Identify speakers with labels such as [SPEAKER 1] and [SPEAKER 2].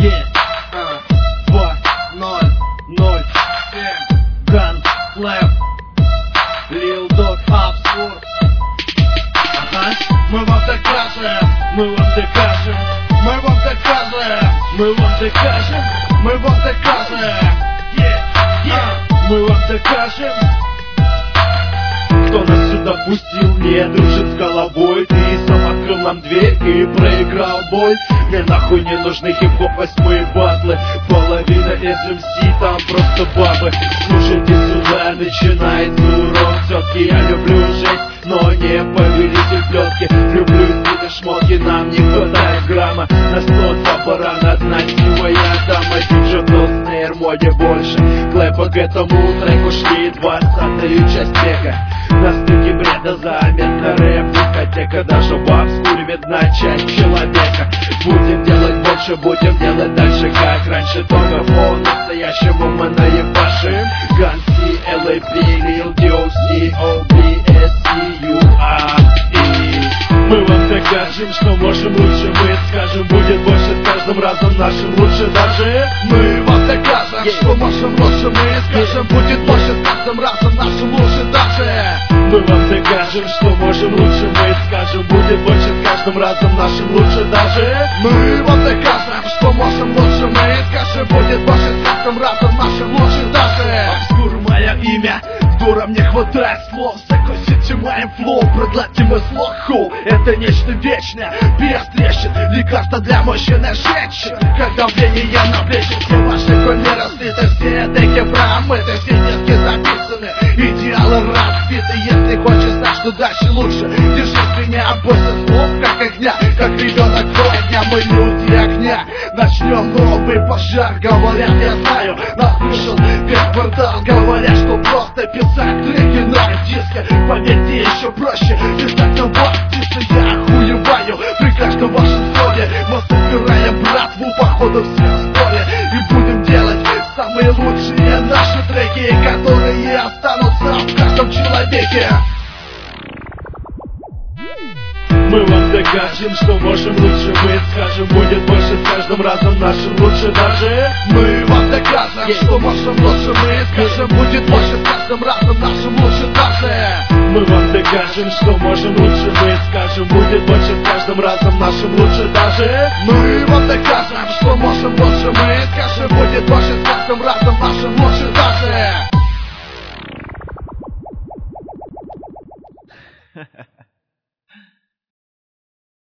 [SPEAKER 1] Ган Слэп, Lil Dog, Абсурд. Мы вам докажем, мы вам докажем, мы вам докажем, мы вам докажем, мы вам докажем, мы вам докажем. Кто нас сюда пустил, не дружит с головой. Ты сам открыл нам дверь и проиграл бой. Мне нахуй не нужны хип-хоп 8 батлы. Половина SMC там просто бабы. Слушайте сюда, начинается урок. Все-таки я люблю жесть, но не повелитель плетки. Люблю какие-то шмотки, нам не хватает грамма. На 102 пора наднать его я дам. Диджитал снейр, моде больше. Клэпа к этому треку шли 20-ю часть века. На стыке бреда заметна рэп-дискотека. Даже в обскуре видна часть человека. Будем делать больше, будем делать дальше, как раньше. Только фон настоящего мы наебашим. Ганси, LAP, Lil DOC, OBSC, UAE. Мы вам докажем, что можем лучше. Мы скажем, будет больше с каждым разом нашим лучше даже. Мы вам докажем, что можем лучше. Мы скажем, будет больше с каждым разом нашим лучше даже. Мы вам докажем, что можем лучше. Мы скажем, будет больше с каждым разом нашим лучше даже. Мы вам докажем, что можем лучше. Мы скажем, будет больше с каждым разом нашим лучше даже. Обскур мое имя, в котором не хватает слов. Закусите моим флоу, продайте мой слуху. Это нечто вечное, без трещин. Лекарство для мужчин и женщин. Как давление на плечи, все ваши кумиры слиты. Все деки промыты, все диски записаны. Идеалы разбиты. Если хочешь знать, что дальше лучше, держись меня, бойся слов, как огня. Как ребенок в огня, мы люди огня. Начнем новый пожар, говорят, я знаю. Наслышал весь квартал, говорят, что просто писать треки на диске. Поверьте, еще проще писать на вас дисы. Я охуеваю при каждом вашем слове. Мы собираем братву, походу все в сборе. И будем делать самые лучшие наши треки, которые останутся в каждом человеке. Мы вам докажем, что можем лучше. Мы скажем, будет больше с каждым разом нашим лучше даже. Мы вам докажем, что можем лучше. Мы скажем, будет больше с каждым разом нашим лучше даже. Мы вам докажем, что можем лучше. Мы скажем, будет больше с каждым разом нашим лучше даже. Мы вам докажем, что можем лучше. Мы скажем, будет больше с каждым разом нашим лучше даже.